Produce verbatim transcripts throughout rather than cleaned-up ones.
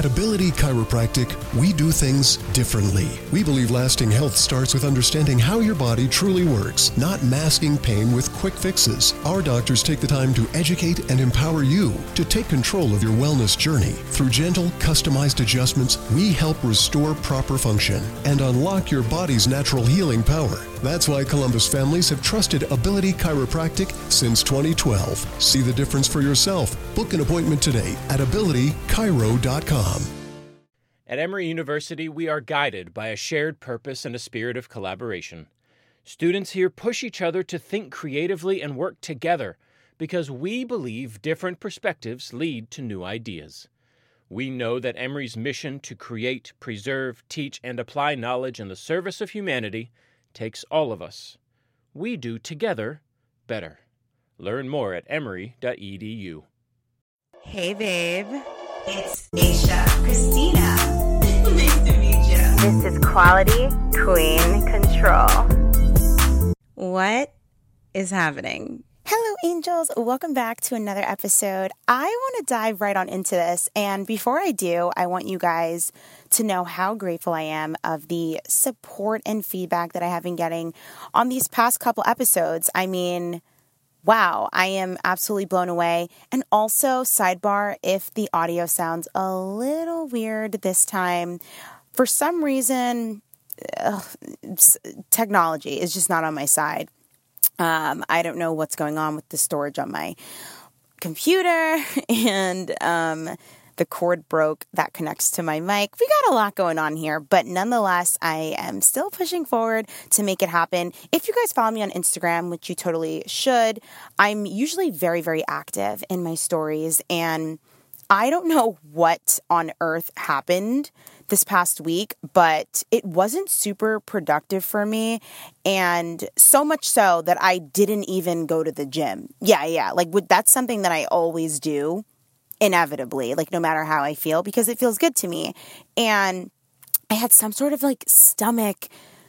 At Ability Chiropractic, we do things differently. We believe lasting health starts with understanding how your body truly works, not masking pain with quick fixes. Our doctors take the time to educate and empower you to take control of your wellness journey. Through gentle, customized adjustments, we help restore proper function and unlock your body's natural healing power. That's why Columbus families have trusted Ability Chiropractic since twenty twelve. See the difference for yourself. Book an appointment today at ability chiro dot com. At Emory University, we are guided by a shared purpose and a spirit of collaboration. Students here push each other to think creatively and work together because we believe different perspectives lead to new ideas. We know that Emory's mission to create, preserve, teach, and apply knowledge in the service of humanity takes all of us. We do together better. Learn more at emory dot e d u. Hey, babe. It's Aisha Christina. Nice to meet you. This is Quality Queen Control. What is happening? Hello, angels. Welcome back to another episode. I want to dive right on into this. And before I do, I want you guys to know how grateful I am of the support and feedback that I have been getting on these past couple episodes. I mean, wow, I am absolutely blown away. And also, sidebar, if the audio sounds a little weird this time, for some reason, ugh, technology is just not on my side. Um, I don't know what's going on with the storage on my computer, and um, the cord broke that connects to my mic. We got a lot going on here, but nonetheless, I am still pushing forward to make it happen. If you guys follow me on Instagram, which you totally should, I'm usually very, very active in my stories, and I don't know what on earth happened this past week, but it wasn't super productive for me, and so much so that I didn't even go to the gym. Yeah, yeah, like that's something that I always do, inevitably, like no matter how I feel, because it feels good to me. And I had some sort of like stomach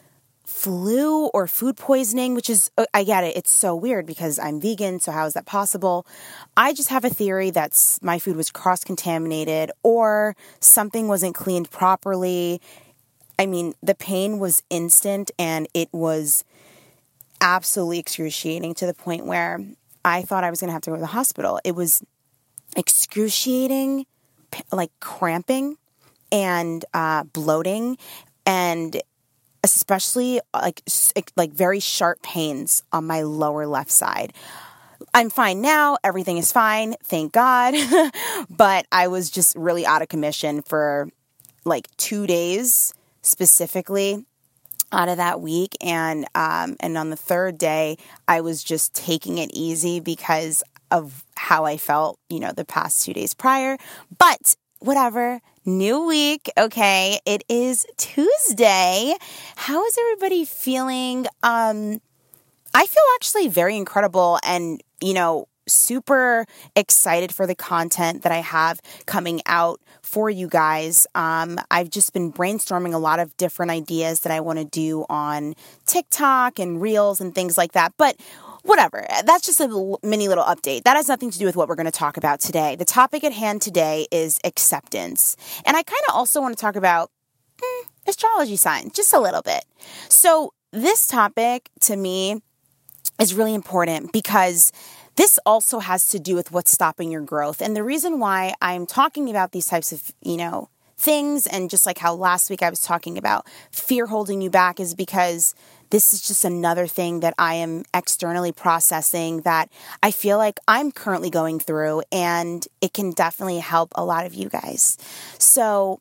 flu or food poisoning, which is, I get it, it's so weird because I'm vegan, so how is that possible? I just have a theory that my food was cross-contaminated or something wasn't cleaned properly. I mean, the pain was instant and it was absolutely excruciating to the point where I thought I was going to have to go to the hospital. It was excruciating, like cramping and uh, bloating, and especially like like very sharp pains on my lower left side. I'm fine now. Everything is fine. Thank God. But I was just really out of commission for like two days specifically out of that week. And, um, and on the third day, I was just taking it easy because of how I felt, you know, the past two days prior. But whatever. New week. Okay. It is Tuesday. How is everybody feeling? Um, I feel actually very incredible and, you know, super excited for the content that I have coming out for you guys. Um, I've just been brainstorming a lot of different ideas that I want to do on TikTok and Reels and things like that. But whatever, that's just a mini little update. That has nothing to do with what we're going to talk about today. The topic at hand today is acceptance. And I kind of also want to talk about hmm, astrology signs, just a little bit. So this topic to me is really important because this also has to do with what's stopping your growth. And the reason why I'm talking about these types of, you know, things, and just like how last week I was talking about fear holding you back, is because this is just another thing that I am externally processing that I feel like I'm currently going through, and it can definitely help a lot of you guys. So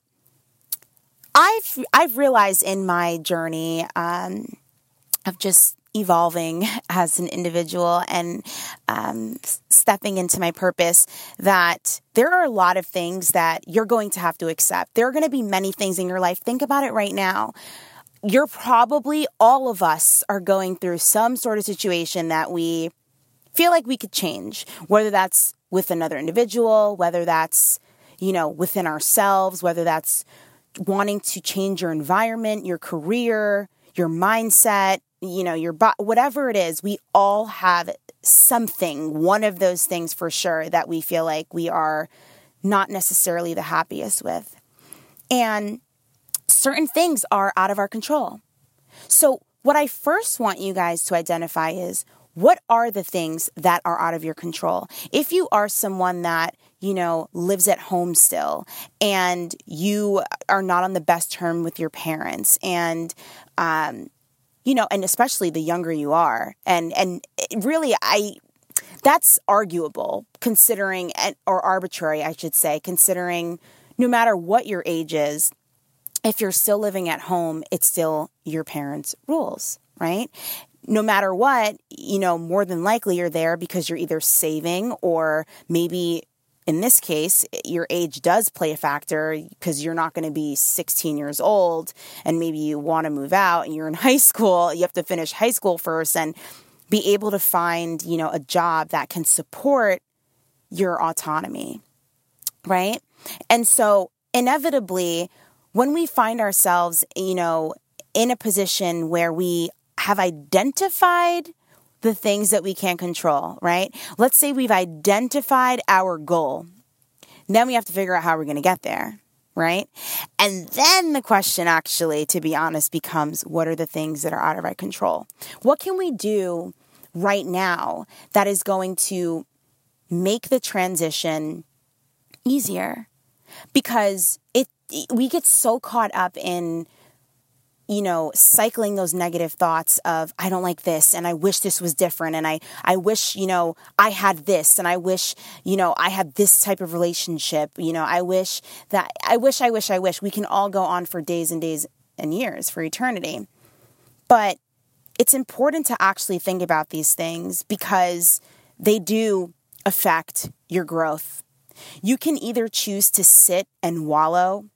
I've I've realized in my journey um, of just evolving as an individual and um, stepping into my purpose that there are a lot of things that you're going to have to accept. There are going to be many things in your life. Think about it right now. You're probably, all of us are going through some sort of situation that we feel like we could change, whether that's with another individual, whether that's, you know, within ourselves, whether that's wanting to change your environment, your career, your mindset, you know, your body, whatever it is. We all have something, one of those things for sure, that we feel like we are not necessarily the happiest with. And certain things are out of our control. So what I first want you guys to identify is, what are the things that are out of your control? If you are someone that, you know, lives at home still and you are not on the best term with your parents and, um, you know, and especially the younger you are, and, and really, I, that's arguable considering, or arbitrary, I should say, considering no matter what your age is, if you're still living at home, it's still your parents' rules, right? No matter what, you know, more than likely you're there because you're either saving, or maybe in this case, your age does play a factor because you're not going to be sixteen years old and maybe you want to move out and you're in high school. You have to finish high school first and be able to find, you know, a job that can support your autonomy, right? And so inevitably, when we find ourselves, you know, in a position where we have identified the things that we can't control, right? Let's say we've identified our goal. Then we have to figure out how we're going to get there, right? And then the question actually, to be honest, becomes, what are the things that are out of our control? What can we do right now that is going to make the transition easier? Because it we get so caught up in, you know, cycling those negative thoughts of, I don't like this, and I wish this was different, and I, I wish, you know, I had this, and I wish, you know, I had this type of relationship, you know, I wish that, I wish, I wish, I wish. We can all go on for days and days and years, for eternity. But it's important to actually think about these things because they do affect your growth. You can either choose to sit and wallow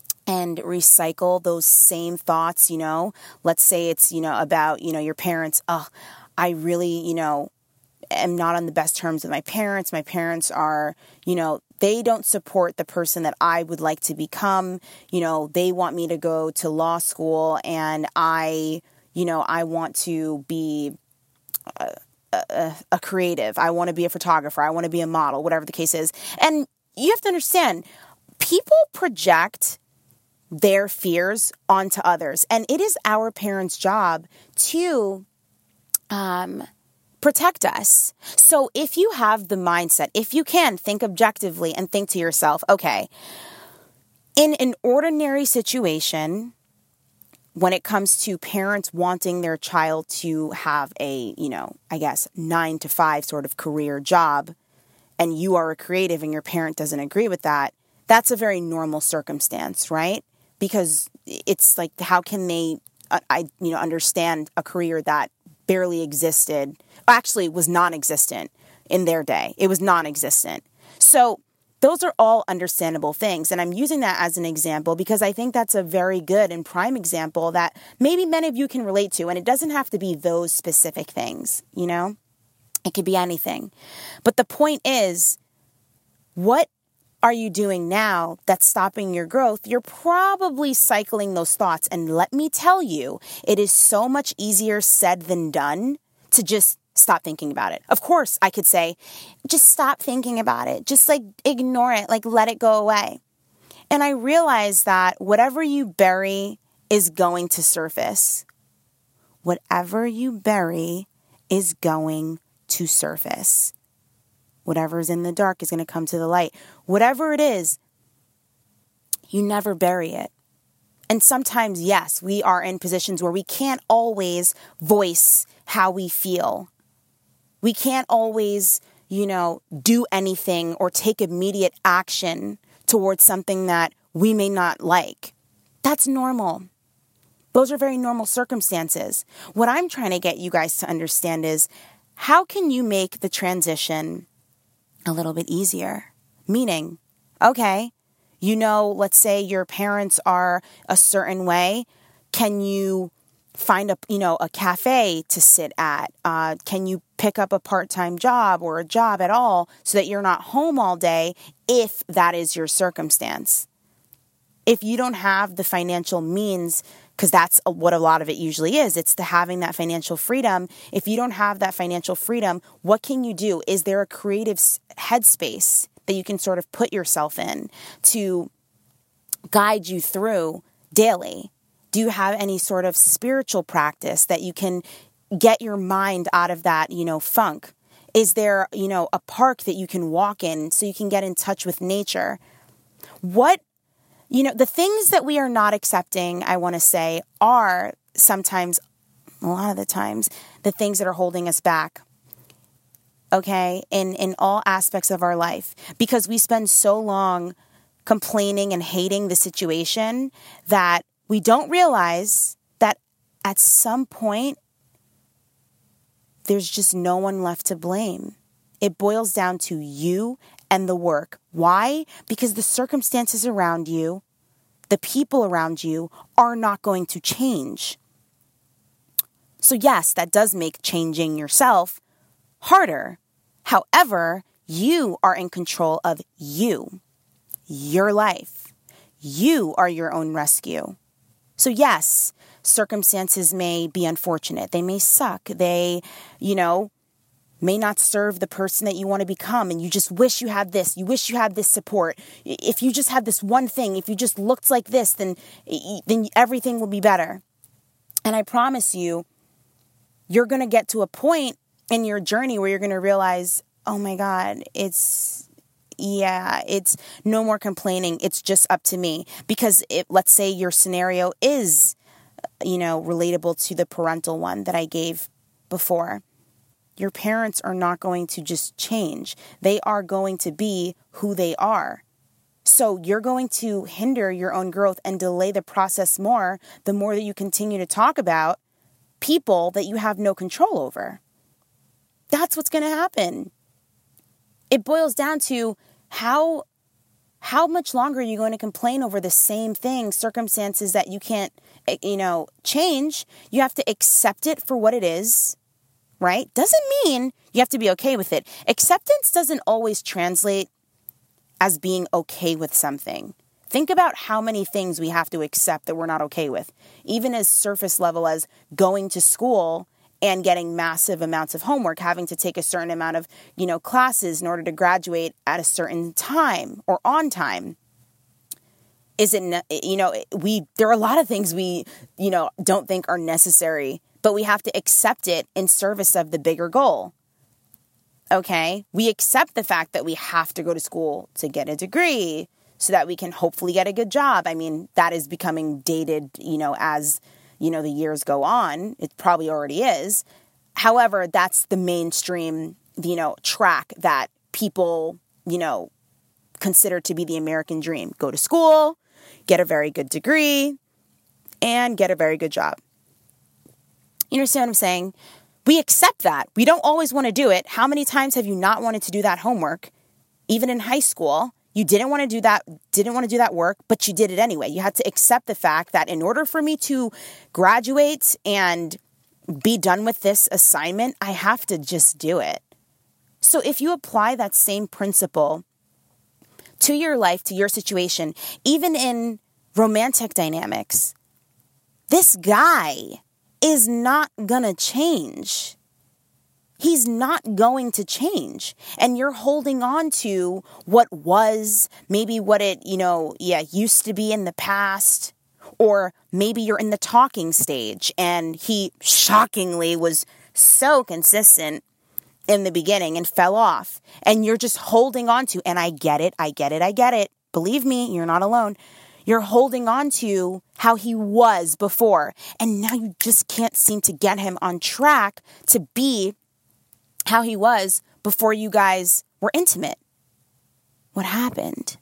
and recycle those same thoughts, you know, let's say it's, you know, about, you know, your parents. Oh, I really, you know, am not on the best terms with my parents. My parents are, you know, they don't support the person that I would like to become. You know, they want me to go to law school and I, you know, I want to be a, a, a creative. I want to be a photographer. I want to be a model, whatever the case is. And you have to understand, people project their fears onto others. And it is our parents' job to um, protect us. So if you have the mindset, if you can think objectively and think to yourself, okay, in an ordinary situation, when it comes to parents wanting their child to have a, you know, I guess nine to five sort of career job, and you are a creative and your parent doesn't agree with that, that's a very normal circumstance, right? Because it's like, how can they, uh, I, you know, understand a career that barely existed, actually was non-existent in their day. It was non-existent. So those are all understandable things. And I'm using that as an example because I think that's a very good and prime example that maybe many of you can relate to. And it doesn't have to be those specific things, you know? It could be anything. But the point is, what are you doing now that's stopping your growth? You're probably cycling those thoughts. And let me tell you, it is so much easier said than done to just stop thinking about it. Of course, I could say, just stop thinking about it. Just like ignore it, like let it go away. And I realize that whatever you bury is going to surface. Whatever you bury is going to surface. Whatever's in the dark is going to come to the light. Whatever it is, you never bury it. And sometimes, yes, we are in positions where we can't always voice how we feel. We can't always, you know, do anything or take immediate action towards something that we may not like. That's normal. Those are very normal circumstances. What I'm trying to get you guys to understand is, how can you make the transition a little bit easier? Meaning, okay, you know, let's say your parents are a certain way. Can you find a, you know, a cafe to sit at? Uh, can you pick up a part-time job or a job at all so that you're not home all day if that is your circumstance? If you don't have the financial means, because that's what a lot of it usually is, it's the having that financial freedom. If you don't have that financial freedom, what can you do? Is there a creative headspace that you can sort of put yourself in to guide you through daily? Do you have any sort of spiritual practice that you can get your mind out of that, you know, funk? Is there, you know, a park that you can walk in so you can get in touch with nature? What, you know, the things that we are not accepting, I want to say, are sometimes, a lot of the times, the things that are holding us back. Okay, in, in all aspects of our life, because we spend so long complaining and hating the situation that we don't realize that at some point, there's just no one left to blame. It boils down to you and the work. Why? Because the circumstances around you, the people around you are not going to change. So yes, that does make changing yourself harder. However, you are in control of you, your life. You are your own rescue. So yes, circumstances may be unfortunate. They may suck. They, you know, may not serve the person that you want to become. And you just wish you had this. You wish you had this support. If you just had this one thing, if you just looked like this, then, then everything will be better. And I promise you, you're going to get to a point in your journey where you're going to realize, oh my God, it's, yeah, it's no more complaining. It's just up to me. Because it, let's say your scenario is, you know, relatable to the parental one that I gave before. Your parents are not going to just change. They are going to be who they are. So you're going to hinder your own growth and delay the process more the more that you continue to talk about people that you have no control over. That's what's going to happen. It boils down to how how much longer are you going to complain over the same thing, circumstances that you can't, you know, change. You have to accept it for what it is, right? Doesn't mean you have to be okay with it. Acceptance doesn't always translate as being okay with something. Think about how many things we have to accept that we're not okay with, even as surface level as going to school and getting massive amounts of homework, having to take a certain amount of, you know, classes in order to graduate at a certain time or on time. Isn't, you know, we, there are a lot of things we, you know, don't think are necessary, but we have to accept it in service of the bigger goal. Okay? We accept the fact that we have to go to school to get a degree so that we can hopefully get a good job. I mean, that is becoming dated, you know, as, you know, the years go on. It probably already is. However, that's the mainstream, you know, track that people, you know, consider to be the American dream. Go to school, get a very good degree, and get a very good job. You understand what I'm saying? We accept that. We don't always want to do it. How many times have you not wanted to do that homework? Even in high school, you didn't want to do that, didn't want to do that work, but you did it anyway. You had to accept the fact that in order for me to graduate and be done with this assignment, I have to just do it. So if you apply that same principle to your life, to your situation, even in romantic dynamics, this guy is not gonna change. He's not going to change. And you're holding on to what was, maybe what it, you know, yeah, used to be in the past. Or maybe you're in the talking stage and he shockingly was so consistent in the beginning and fell off. And you're just holding on to, and I get it, I get it, I get it. Believe me, you're not alone. You're holding on to how he was before. And now you just can't seem to get him on track to be how he was before you guys were intimate. What happened?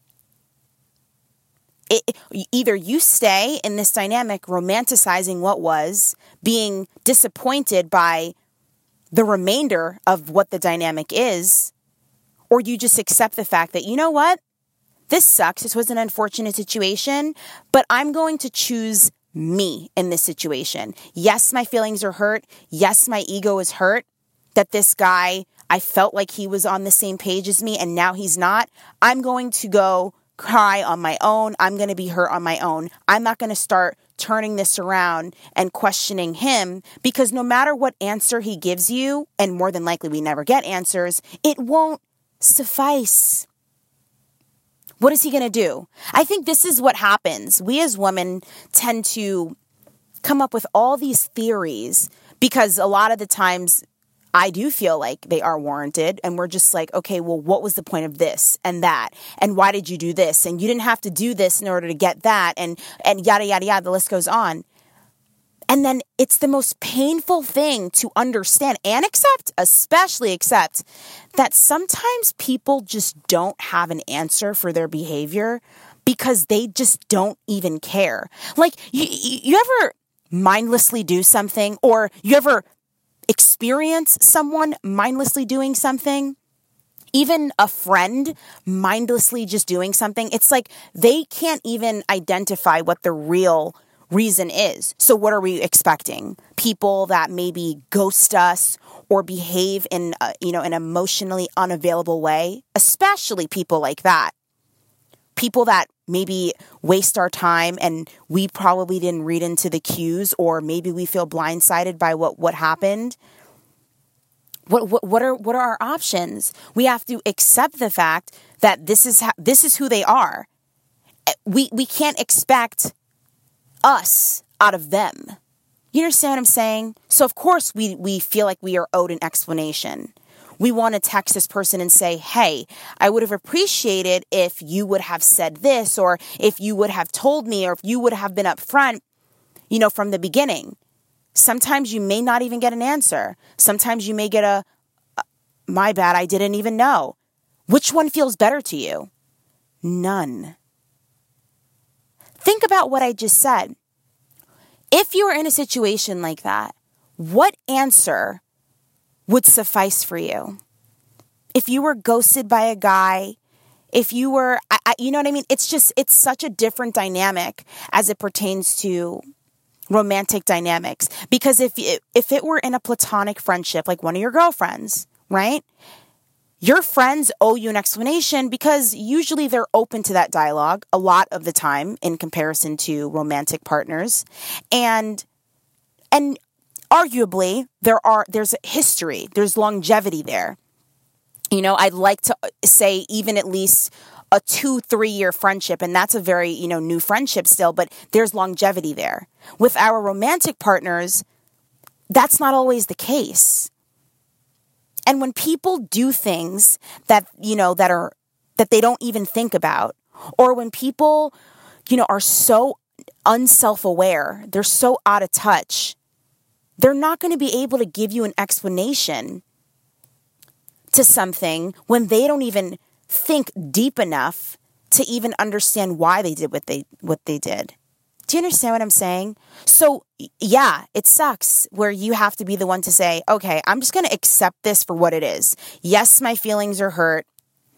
It, either you stay in this dynamic romanticizing what was, being disappointed by the remainder of what the dynamic is, or you just accept the fact that, you know what? This sucks. This was an unfortunate situation, but I'm going to choose me in this situation. Yes, my feelings are hurt. Yes, my ego is hurt that this guy, I felt like he was on the same page as me and now he's not. I'm going to go cry on my own. I'm going to be hurt on my own. I'm not going to start turning this around and questioning him, because no matter what answer he gives you, and more than likely we never get answers, it won't suffice. What is he going to do? I think this is what happens. We as women tend to come up with all these theories because a lot of the times I do feel like they are warranted, and we're just like, okay, well, what was the point of this and that? And why did you do this? And you didn't have to do this in order to get that, and, and yada, yada, yada, the list goes on. And then it's the most painful thing to understand and accept, especially accept, that sometimes people just don't have an answer for their behavior because they just don't even care. Like, you, you ever mindlessly do something, or you ever experience someone mindlessly doing something? Even a friend mindlessly just doing something. It's like they can't even identify what the real reason is. So what are we expecting? People that maybe ghost us or behave in, a, you know, an emotionally unavailable way, especially people like that. People that maybe waste our time and we probably didn't read into the cues, or maybe we feel blindsided by what, what happened. What, what what are what are our options? We have to accept the fact that this is how, this is who they are. We we can't expect us out of them. You understand what I'm saying? So of course we, we feel like we are owed an explanation. We want to text this person and say, hey, I would have appreciated if you would have said this, or if you would have told me, or if you would have been upfront, you know, from the beginning. Sometimes you may not even get an answer. Sometimes you may get a, my bad, I didn't even know. Which one feels better to you? None. Think about what I just said. If you were in a situation like that, what answer would suffice for you? If you were ghosted by a guy, if you were, I, I, you know what I mean? It's just, it's such a different dynamic as it pertains to romantic dynamics. Because if it, if it were in a platonic friendship, like one of your girlfriends, right? Your friends owe you an explanation because usually they're open to that dialogue a lot of the time in comparison to romantic partners. And, and arguably there are, there's a history, there's longevity there. You know, I'd like to say even at least a two, three year friendship. And that's a very, you know, new friendship still, but there's longevity there. With our romantic partners, that's not always the case. And when people do things that, you know, that are, that they don't even think about, or when people, you know, are so unself-aware, they're so out of touch, they're not going to be able to give you an explanation to something when they don't even think deep enough to even understand why they did what they, what they did. Do you understand what I'm saying? So, yeah, it sucks where you have to be the one to say, okay, I'm just going to accept this for what it is. Yes, my feelings are hurt.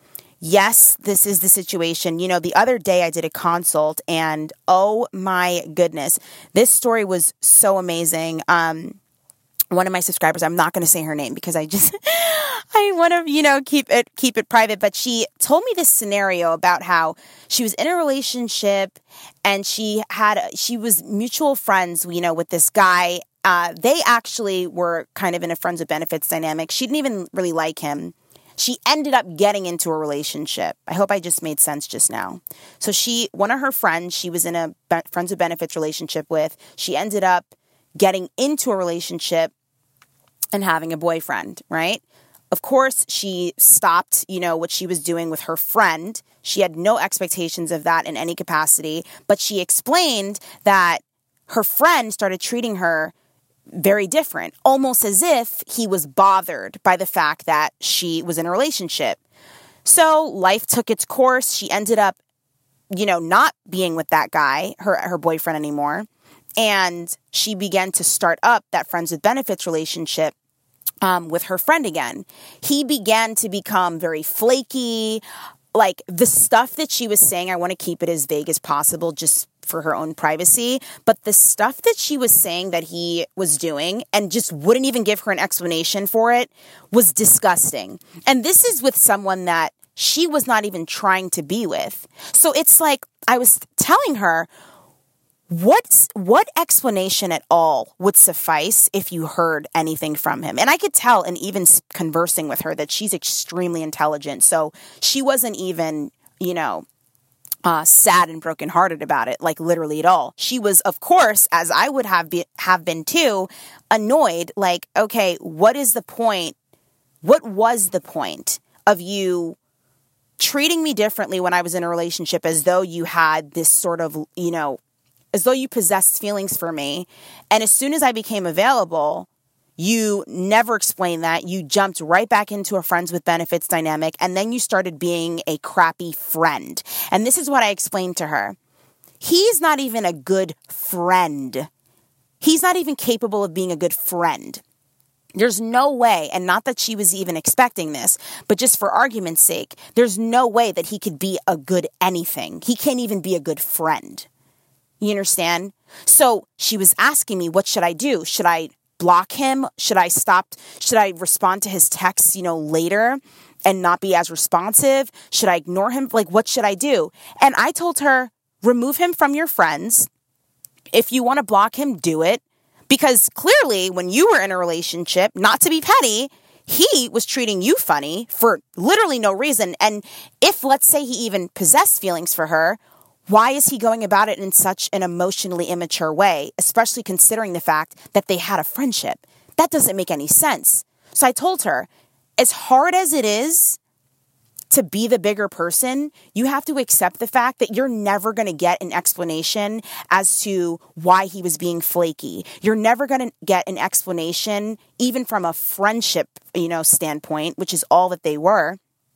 Yes, this is the situation. You know, the other day I did a consult and oh my goodness, this story was so amazing. Um, one of my subscribers, I'm not going to say her name because I just, I want to, you know, keep it, keep it private. But she told me this scenario about how she was in a relationship and she had, she was mutual friends, you know, with this guy. Uh, they actually were kind of in a friends with benefits dynamic. She didn't even really like him. She ended up getting into a relationship. I hope I just made sense just now. So she, one of her friends, she was in a be- friends with benefits relationship with, she ended up getting into a relationship and having a boyfriend, right? Of course, she stopped, you know, what she was doing with her friend. She had no expectations of that in any capacity, but she explained that her friend started treating her very different, almost as if he was bothered by the fact that she was in a relationship. So life took its course. She ended up, you know, not being with that guy, her, her boyfriend anymore. And she began to start up that friends with benefits relationship um, with her friend again. He began to become very flaky. Like the stuff that she was saying, I want to keep it as vague as possible just for her own privacy. But the stuff that she was saying that he was doing and just wouldn't even give her an explanation for it was disgusting. And this is with someone that she was not even trying to be with. So it's like I was telling her, What what explanation at all would suffice if you heard anything from him? And I could tell, and even conversing with her, that she's extremely intelligent. So she wasn't even, you know, uh, sad and brokenhearted about it, like literally at all. She was, of course, as I would have be, have been too, annoyed. Like, okay, what is the point? What was the point of you treating me differently when I was in a relationship, as though you had this sort of, you know, as though you possessed feelings for me? And as soon as I became available, you never explained that. You jumped right back into a friends with benefits dynamic, and then you started being a crappy friend. And this is what I explained to her. He's not even a good friend. He's not even capable of being a good friend. There's no way, and not that she was even expecting this, but just for argument's sake, there's no way that he could be a good anything. He can't even be a good friend. You understand? So she was asking me, what should I do? Should I block him? Should I stop? Should I respond to his texts, you know, later and not be as responsive? Should I ignore him? Like, what should I do? And I told her, remove him from your friends. If you want to block him, do it. Because clearly, when you were in a relationship, not to be petty, he was treating you funny for literally no reason. And if, let's say, he even possessed feelings for her, why is he going about it in such an emotionally immature way, especially considering the fact that they had a friendship? That doesn't make any sense. So I told her, as hard as it is to be the bigger person, you have to accept the fact that you're never going to get an explanation as to why he was being flaky. You're never going to get an explanation, even from a friendship, you know, standpoint, which is all that they were,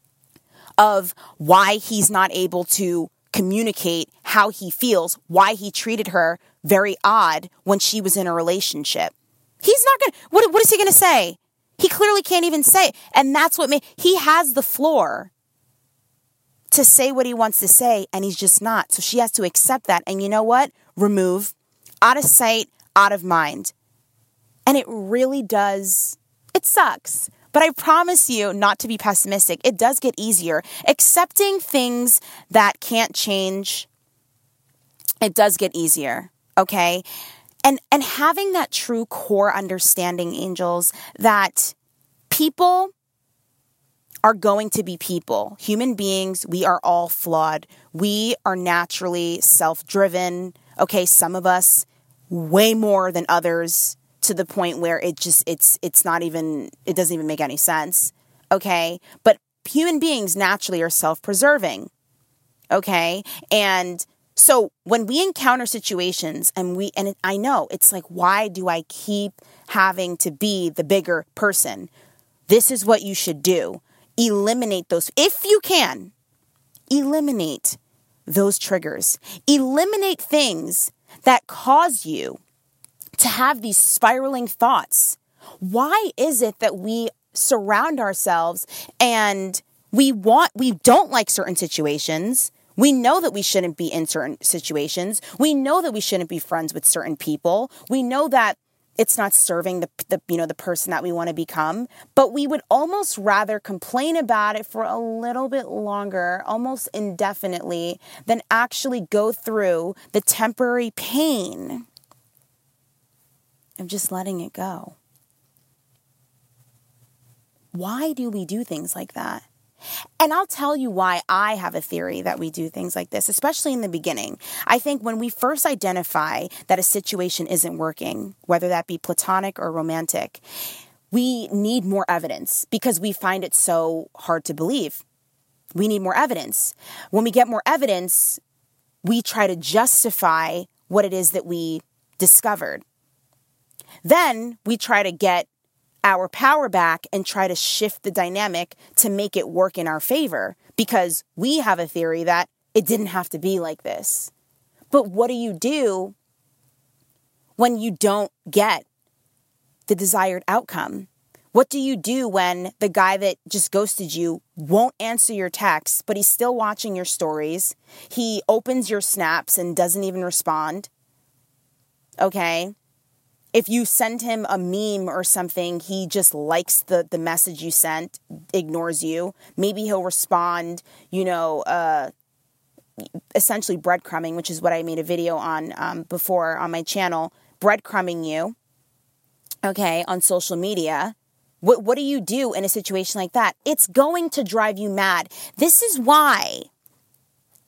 of why he's not able to communicate how he feels, why he treated her very odd when she was in a relationship. He's not going to, what, what is he going to say? He clearly can't even say. And that's what made, he has the floor to say what he wants to say, and he's just not. So she has to accept that. And you know what? Remove. Out of sight, out of mind. And it really does, it sucks. But I promise you not to be pessimistic. It does get easier. Accepting things that can't change, it does get easier, okay? And and having that true core understanding, angels, that people are going to be people. Human beings, we are all flawed. We are naturally self-driven. Okay, some of us way more than others, to the point where it just, it's it's not even, it doesn't even make any sense. Okay, but human beings naturally are self-preserving. Okay, and so when we encounter situations and we, and I know it's like, why do I keep having to be the bigger person? This is what you should do. Eliminate those, if you can, eliminate those triggers. Eliminate things that cause you to have these spiraling thoughts. Why is it that we surround ourselves and we want, we don't like certain situations? We know that we shouldn't be in certain situations. We know that we shouldn't be friends with certain people. We know that it's not serving the, the you know, the person that we want to become, but we would almost rather complain about it for a little bit longer, almost indefinitely, than actually go through the temporary pain of just letting it go. Why do we do things like that? And I'll tell you why I have a theory that we do things like this, especially in the beginning. I think when we first identify that a situation isn't working, whether that be platonic or romantic, we need more evidence because we find it so hard to believe. We need more evidence. When we get more evidence, we try to justify what it is that we discovered. Then we try to get our power back and try to shift the dynamic to make it work in our favor because we have a theory that it didn't have to be like this. But what do you do when you don't get the desired outcome? What do you do when the guy that just ghosted you won't answer your texts, but he's still watching your stories? He opens your snaps and doesn't even respond. Okay? If you send him a meme or something, he just likes the, the message you sent, ignores you. Maybe he'll respond, you know, uh, essentially breadcrumbing, which is what I made a video on um, before on my channel, breadcrumbing you, okay, on social media. What, what do you do in a situation like that? It's going to drive you mad. This is why,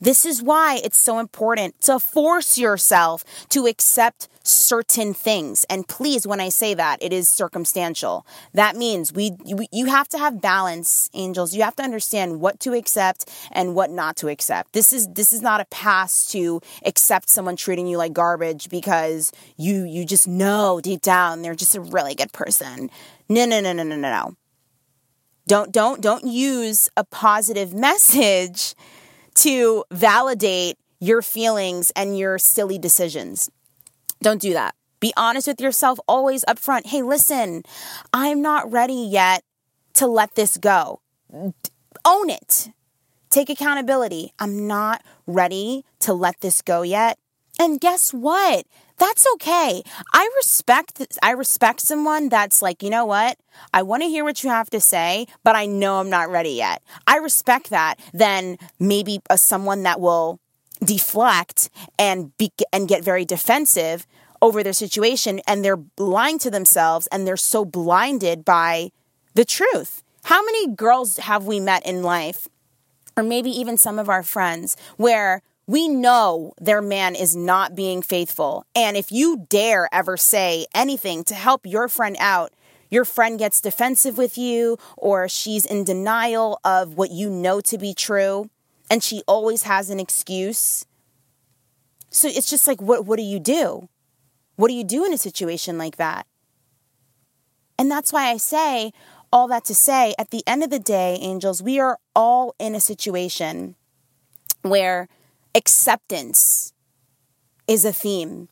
This is why it's so important to force yourself to accept certain things. And please, when I say that, it is circumstantial. That means we, we you have to have balance, angels. You have to understand what to accept and what not to accept. This is this is not a pass to accept someone treating you like garbage because you you just know deep down they're just a really good person. No, no, no, no, no, no, no. Don't don't don't use a positive message to validate your feelings and your silly decisions. Don't do that. Be honest with yourself always up front. Hey, listen, I'm not ready yet to let this go. Own it. Take accountability. I'm not ready to let this go yet. And guess what? That's okay. I respect I respect someone that's like, you know what? I want to hear what you have to say, but I know I'm not ready yet. I respect that than maybe a, someone that will deflect and be, and get very defensive over their situation, and they're lying to themselves and they're so blinded by the truth. How many girls have we met in life, or maybe even some of our friends, where we know their man is not being faithful, and if you dare ever say anything to help your friend out, your friend gets defensive with you, or she's in denial of what you know to be true, and she always has an excuse. So it's just like, what, what do you do? What do you do in a situation like that? And that's why I say all that to say, at the end of the day, angels, we are all in a situation where acceptance is a theme.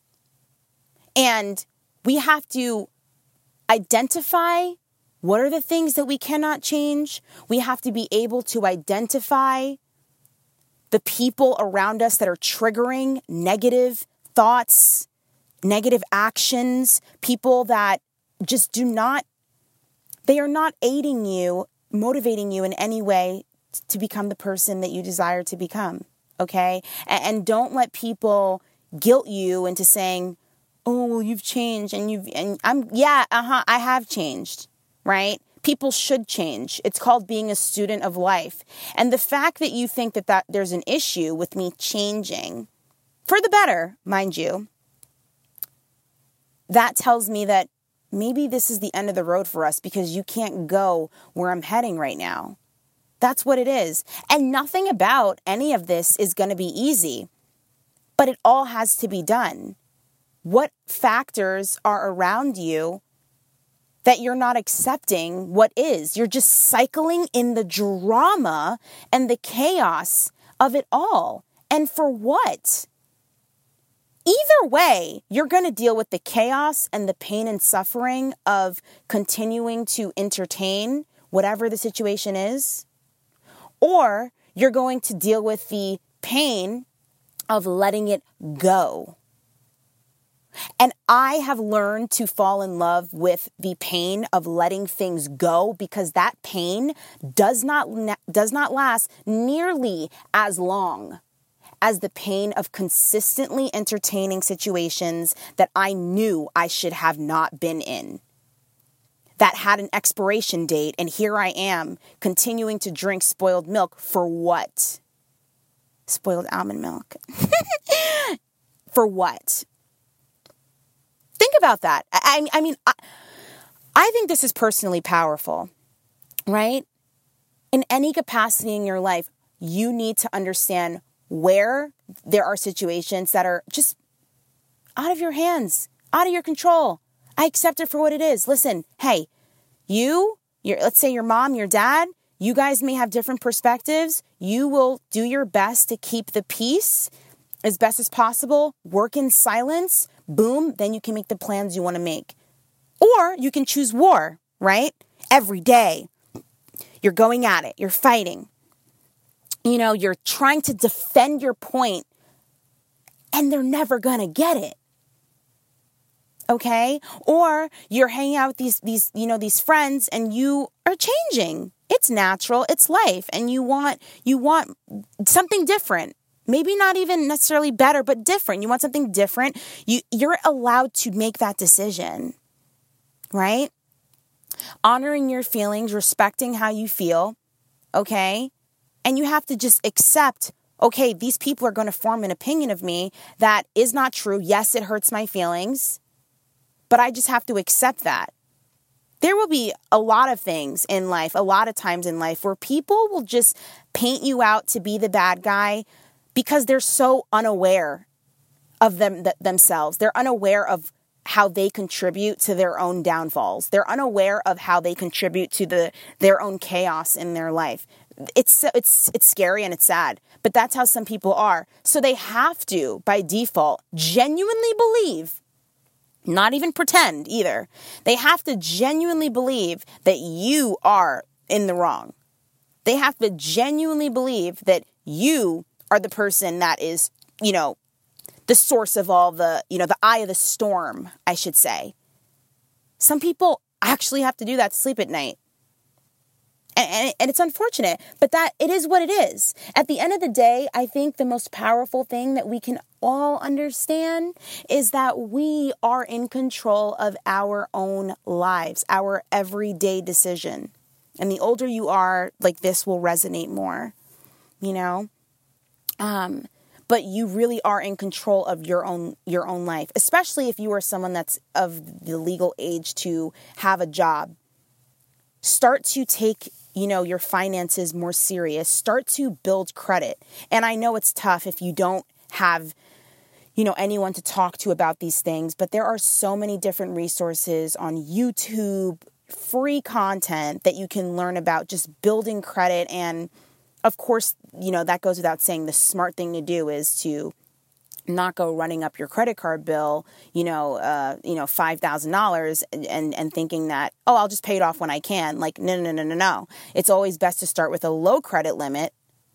And we have to identify what are the things that we cannot change. We have to be able to identify the people around us that are triggering negative thoughts, negative actions, people that just do not, they are not aiding you, motivating you in any way to become the person that you desire to become, okay? And, and don't let people guilt you into saying, oh, well, you've changed and you've, and I'm, yeah, uh-huh, I have changed, right? People should change. It's called being a student of life. And the fact that you think that, that there's an issue with me changing, for the better, mind you, that tells me that maybe this is the end of the road for us because you can't go where I'm heading right now. That's what it is. And nothing about any of this is going to be easy, but it all has to be done. What factors are around you that you're not accepting what is? You're just cycling in the drama and the chaos of it all. And for what? Either way, you're going to deal with the chaos and the pain and suffering of continuing to entertain whatever the situation is, or you're going to deal with the pain of letting it go. And I have learned to fall in love with the pain of letting things go because that pain does not does not last nearly as long as the pain of consistently entertaining situations that I knew I should have not been in, that had an expiration date, and here I am continuing to drink spoiled milk for what? Spoiled almond milk. For what? Think about that. I, I mean, I, I think this is personally powerful, right? In any capacity in your life, you need to understand where there are situations that are just out of your hands, out of your control. I accept it for what it is. Listen, hey, you, your, let's say your mom, your dad, you guys may have different perspectives. You will do your best to keep the peace as best as possible, work in silence, boom, then you can make the plans you want to make. Or you can choose war, right? Every day, you're going at it, you're fighting. You know, you're trying to defend your point, and they're never going to get it. Okay? Or you're hanging out with these, these, you know, these friends, and you are changing. It's natural. It's life. And you want, you want something different. Maybe not even necessarily better, but different. You want something different. You, you're allowed to make that decision, right? Honoring your feelings, respecting how you feel, okay? And you have to just accept okay, these people are going to form an opinion of me that is not true. Yes, it hurts my feelings, but I just have to accept that. There will be a lot of things in life, a lot of times in life where people will just paint you out to be the bad guy because they're so unaware of them th- themselves. They're unaware of how they contribute to their own downfalls. They're unaware of how they contribute to the their own chaos in their life. It's it's it's scary and it's sad, but that's how some people are. So they have to, by default, genuinely believe, not even pretend either. They have to genuinely believe that you are in the wrong. They have to genuinely believe that you are the person that is, you know, the source of all the, you know, the eye of the storm, I should say. Some people actually have to do that to sleep at night. And, and, and it's unfortunate, but that it is what it is. At the end of the day, I think the most powerful thing that we can all understand is that we are in control of our own lives, our everyday decision. And the older you are, like, this will resonate more, you know? Um, but you really are in control of your own your own life, especially if you are someone that's of the legal age to have a job. Start to take, you know, your finances more serious. Start to build credit. And I know it's tough if you don't have, you know, anyone to talk to about these things, but there are so many different resources on YouTube, free content that you can learn about just building credit. And of course, you know, that goes without saying, the smart thing to do is to not go running up your credit card bill, you know, uh, you know, five thousand dollars and, and, and thinking that, oh, I'll just pay it off when I can. Like, no, no, no, no, no. It's always best to start with a low credit limit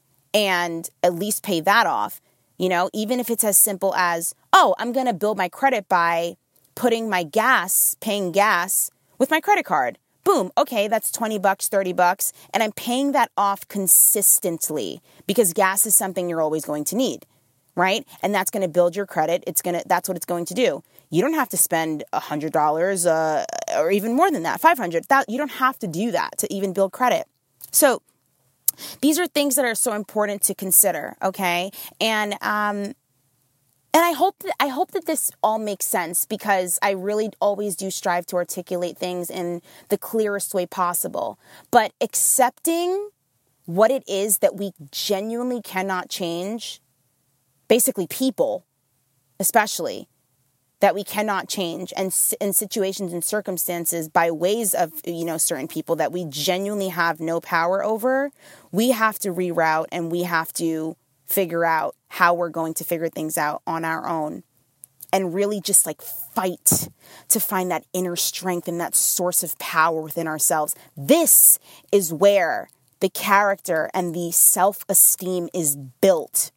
and at least pay that off. You know, even if it's as simple as, oh, I'm going to build my credit by putting my gas, paying gas with my credit card. Boom. Okay, that's twenty bucks, thirty bucks. And I'm paying that off consistently because gas is something you're always going to need, right? And that's going to build your credit. It's going to, that's what it's going to do. You don't have to spend one hundred dollars uh, or even more than that, five hundred dollars. That, you don't have to do that to even build credit. So these are things that are so important to consider, okay? And, um, And I hope that I hope that this all makes sense because I really always do strive to articulate things in the clearest way possible. But accepting what it is that we genuinely cannot change, basically people, especially, that we cannot change, and in situations and circumstances by ways of, you know, certain people that we genuinely have no power over, we have to reroute and we have to figure out how we're going to figure things out on our own and really just like fight to find that inner strength and that source of power within ourselves. This is where the character and the self-esteem is built.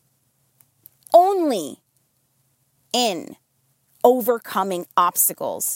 Only in overcoming obstacles.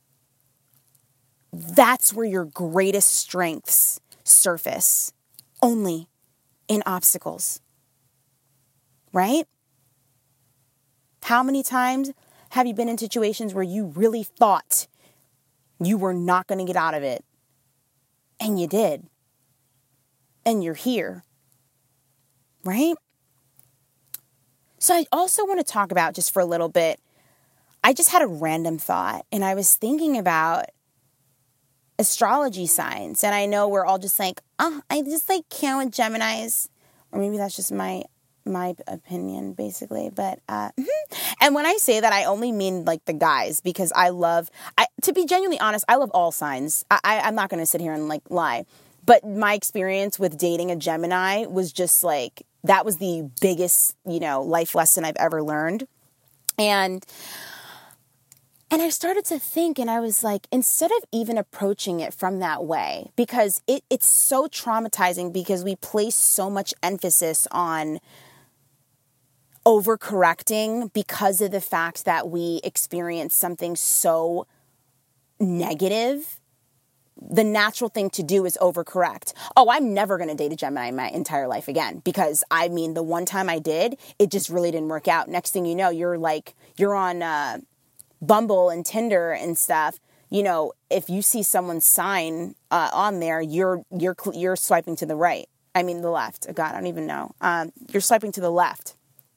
That's where your greatest strengths surface. Only in obstacles. Right? How many times have you been in situations where you really thought you were not going to get out of it? And you did. And you're here. Right? So I also want to talk about, just for a little bit, I just had a random thought, and I was thinking about astrology signs. And I know we're all just like, oh, I just like count with Geminis. Or maybe that's just my my opinion, basically. But, uh, and when I say that, I only mean like the guys, because I love, I, to be genuinely honest, I love all signs. I, I, I'm not going to sit here and like lie, but my experience with dating a Gemini was just like, that was the biggest, you know, life lesson I've ever learned. And, and I started to think, and I was like, instead of even approaching it from that way, because it, it's so traumatizing because we place so much emphasis on overcorrecting because of the fact that we experience something so negative. The natural thing to do is overcorrect. Oh, I'm never going to date a Gemini in my entire life again, because I mean, the one time I did, it just really didn't work out. Next thing you know, you're like, you're on uh, Bumble and Tinder and stuff. You know, if you see someone's sign uh, on there, you're you're you're swiping to the right. I mean, the left. Oh, God, I don't even know. Um, you're swiping to the left.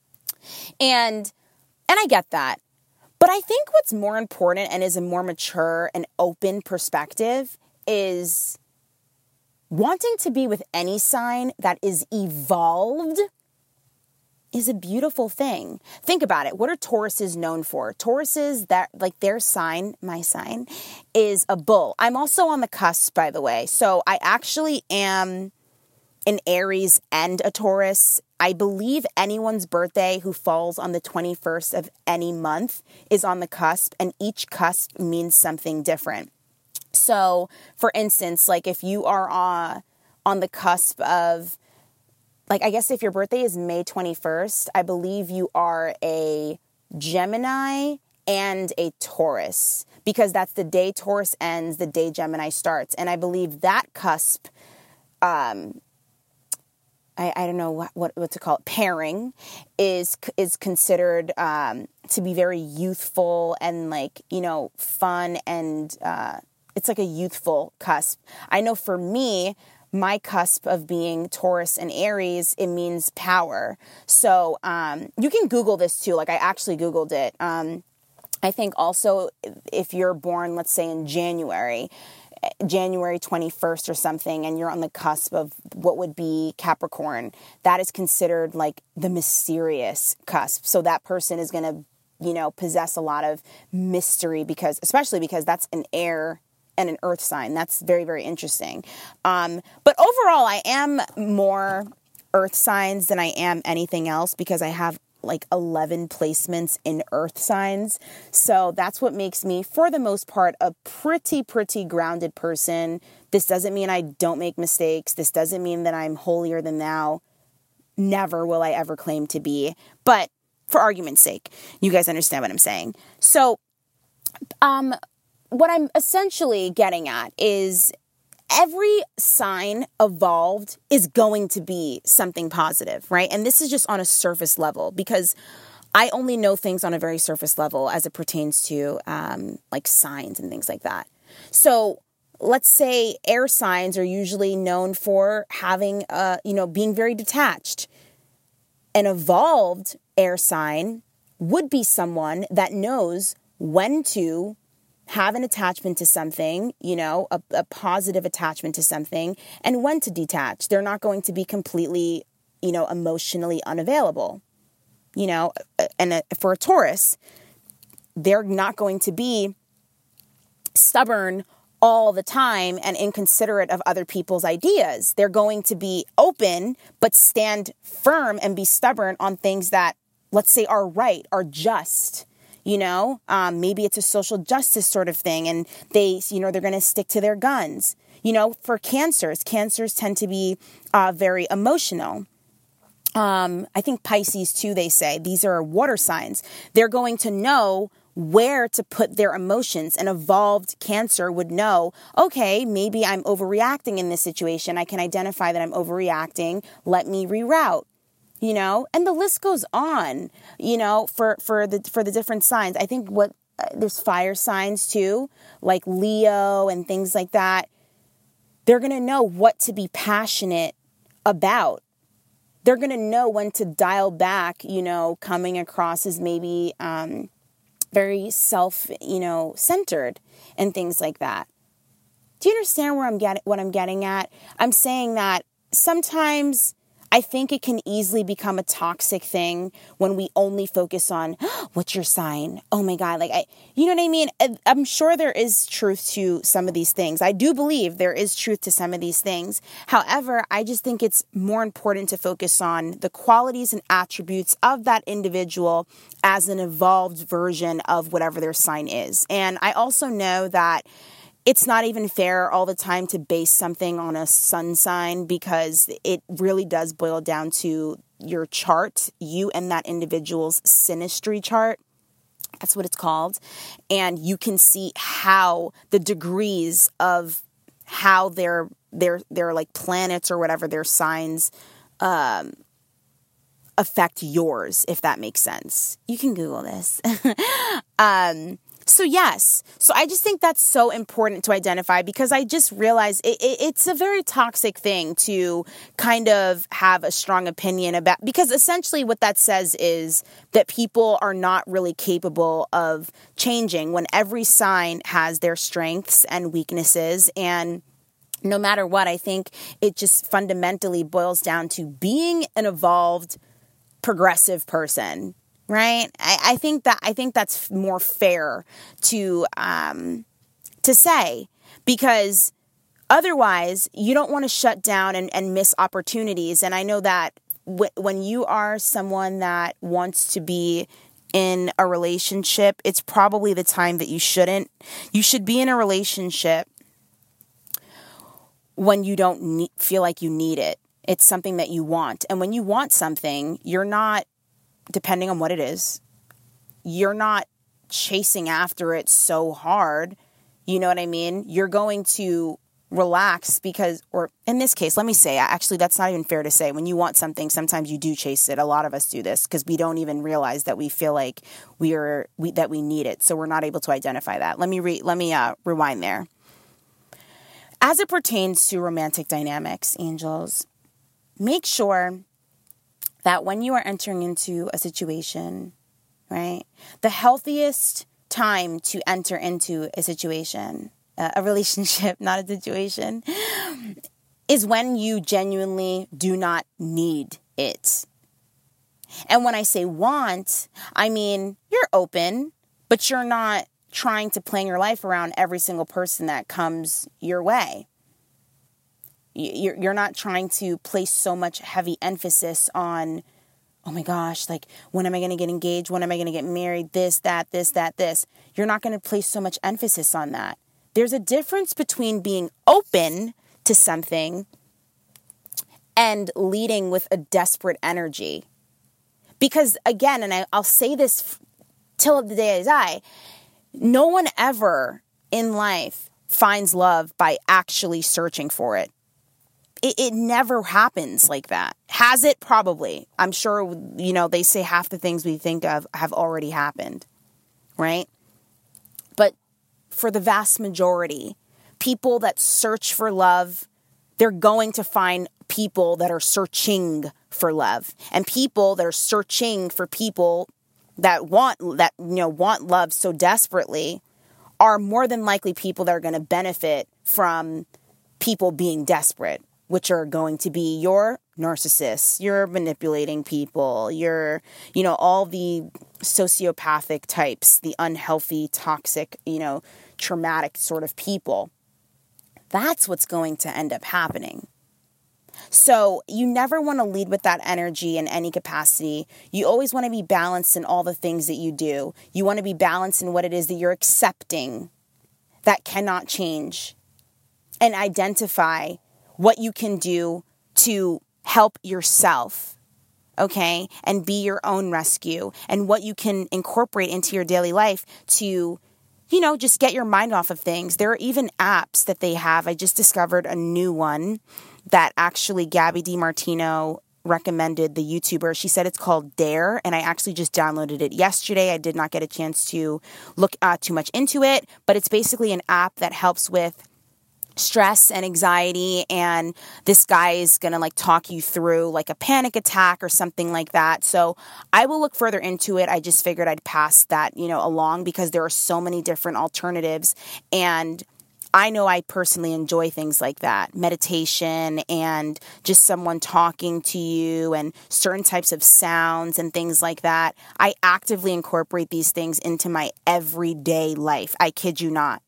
And, and I get that. But I think what's more important and is a more mature and open perspective is wanting to be with any sign that is evolved is a beautiful thing. Think about it. What are Tauruses known for? Tauruses, that like their sign, my sign, is a bull. I'm also on the cusp, by the way. So I actually am an Aries and a Taurus. I believe anyone's birthday who falls on the twenty-first of any month is on the cusp, and each cusp means something different. So, for instance, like if you are uh, on the cusp of, like, I guess if your birthday is May twenty-first, I believe you are a Gemini and a Taurus, because that's the day Taurus ends, the day Gemini starts. And I believe that cusp, um, I, I don't know what, what, what to call it, pairing is, is considered um, to be very youthful and like, you know, fun, and uh, it's like a youthful cusp. I know for me, my cusp of being Taurus and Aries, it means power. So um, you can Google this too. Like I actually Googled it. Um, I think also if you're born, let's say in January, January twenty-first or something, and you're on the cusp of what would be Capricorn, that is considered like the mysterious cusp. So that person is going to, you know, possess a lot of mystery, because, especially because that's an air and an earth sign. That's very, very interesting. Um, but overall, I am more earth signs than I am anything else, because I have like eleven placements in earth signs. So that's what makes me, for the most part, a pretty, pretty grounded person. This doesn't mean I don't make mistakes. This doesn't mean that I'm holier than thou. Never will I ever claim to be. But for argument's sake, you guys understand what I'm saying. So, um, what I'm essentially getting at is every sign evolved is going to be something positive, right? And this is just on a surface level, because I only know things on a very surface level as it pertains to um, like signs and things like that. So let's say air signs are usually known for having, uh, you know, being very detached. An evolved air sign would be someone that knows when to have an attachment to something, you know, a, a positive attachment to something, and when to detach. They're not going to be completely, you know, emotionally unavailable, you know, and a, for a Taurus, they're not going to be stubborn all the time and inconsiderate of other people's ideas. They're going to be open, but stand firm and be stubborn on things that, let's say, are right, are just. You know, um, maybe it's a social justice sort of thing, and they, you know, they're going to stick to their guns. You know, for cancers, cancers tend to be uh, very emotional. Um, I think Pisces too, they say, these are water signs. They're going to know where to put their emotions. An evolved Cancer would know, okay, maybe I'm overreacting in this situation. I can identify that I'm overreacting. Let me reroute. You know, and the list goes on, you know, for, for the, for the different signs. I think what, uh, there's fire signs too, like Leo and things like that. They're going to know what to be passionate about. They're going to know when to dial back, you know, coming across as maybe, um, very self, you know, centered and things like that. Do you understand where I'm getting, what I'm getting at? I'm saying that sometimes I think it can easily become a toxic thing when we only focus on, oh, what's your sign? Oh my God. Like, I, you know what I mean? I'm sure there is truth to some of these things. I do believe there is truth to some of these things. However, I just think it's more important to focus on the qualities and attributes of that individual as an evolved version of whatever their sign is. And I also know that it's not even fair all the time to base something on a sun sign, because it really does boil down to your chart, you and that individual's synastry chart. That's what it's called. And you can see how the degrees of how their their their like planets or whatever their signs um, affect yours, if that makes sense. You can Google this. um So yes, so I just think that's so important to identify because I just realized it, it, it's a very toxic thing to kind of have a strong opinion about, because essentially what that says is that people are not really capable of changing when every sign has their strengths and weaknesses. And no matter what, I think it just fundamentally boils down to being an evolved, progressive person. Right. I, I think that I think that's more fair to um, to say, because otherwise you don't want to shut down and, and miss opportunities. And I know that w- when you are someone that wants to be in a relationship, it's probably the time that you shouldn't. You should be in a relationship when you don't need, feel like you need it. It's something that you want. And when you want something, you're not, depending on what it is, you're not chasing after it so hard. You know what I mean? You're going to relax because, or in this case, let me say, actually, that's not even fair to say. When you want something, sometimes you do chase it. A lot of us do this because we don't even realize that we feel like we are, we, that we need it. So we're not able to identify that. Let me re, let me uh, rewind there. As it pertains to romantic dynamics, angels, make sure that when you are entering into a situation, right, the healthiest time to enter into a situation, uh, a relationship, not a situation, is when you genuinely do not need it. And when I say want, I mean you're open, but you're not trying to plan your life around every single person that comes your way. You're you're not trying to place so much heavy emphasis on, oh my gosh, like, when am I going to get engaged? When am I going to get married? This, that, this, that, this. You're not going to place so much emphasis on that. There's a difference between being open to something and leading with a desperate energy. Because again, and I, I'll say this f- till the day I die, no one ever in life finds love by actually searching for it. It, it never happens like that. Has it? Probably. I'm sure, you know, they say half the things we think of have already happened, right? But for the vast majority, people that search for love, they're going to find people that are searching for love, and people that are searching for people that want that, you know, want love so desperately are more than likely people that are going to benefit from people being desperate, which are going to be your narcissists, your manipulating people, your, you know, all the sociopathic types, the unhealthy, toxic, you know, traumatic sort of people. That's what's going to end up happening. So you never want to lead with that energy in any capacity. You always want to be balanced in all the things that you do. You want to be balanced in what it is that you're accepting that cannot change, and identify what you can do to help yourself, okay, and be your own rescue, and what you can incorporate into your daily life to, you know, just get your mind off of things. There are even apps that they have. I just discovered a new one that actually Gabby DiMartino recommended, the YouTuber. She said it's called Dare, and I actually just downloaded it yesterday. I did not get a chance to look uh, too much into it, but it's basically an app that helps with stress and anxiety, and this guy is going to like talk you through like a panic attack or something like that. So I will look further into it. I just figured I'd pass that, you know, along because there are so many different alternatives, and I know I personally enjoy things like that, meditation and just someone talking to you and certain types of sounds and things like that. I actively incorporate these things into my everyday life. I kid you not.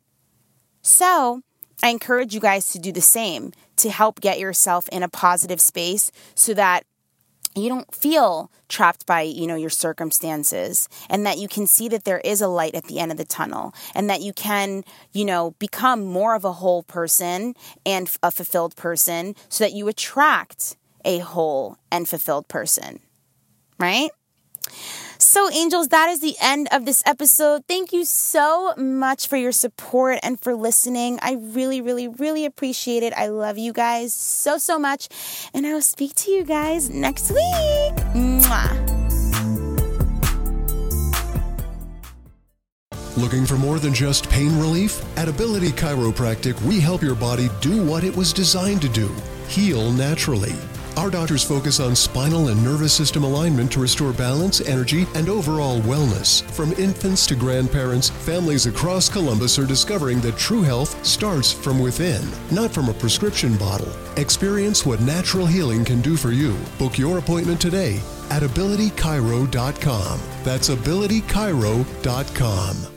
So I encourage you guys to do the same, to help get yourself in a positive space so that you don't feel trapped by, you know, your circumstances, and that you can see that there is a light at the end of the tunnel, and that you can, you know, become more of a whole person and a fulfilled person so that you attract a whole and fulfilled person, right? So, angels, that is the end of this episode. Thank you so much for your support and for listening. I really, really, really appreciate it. I love you guys so, so much. And I will speak to you guys next week. Mwah. Looking for more than just pain relief? At Ability Chiropractic, we help your body do what it was designed to do, heal naturally. Our doctors focus on spinal and nervous system alignment to restore balance, energy, and overall wellness. From infants to grandparents, families across Columbus are discovering that true health starts from within, not from a prescription bottle. Experience what natural healing can do for you. Book your appointment today at ability chiro dot com. That's ability chiro dot com.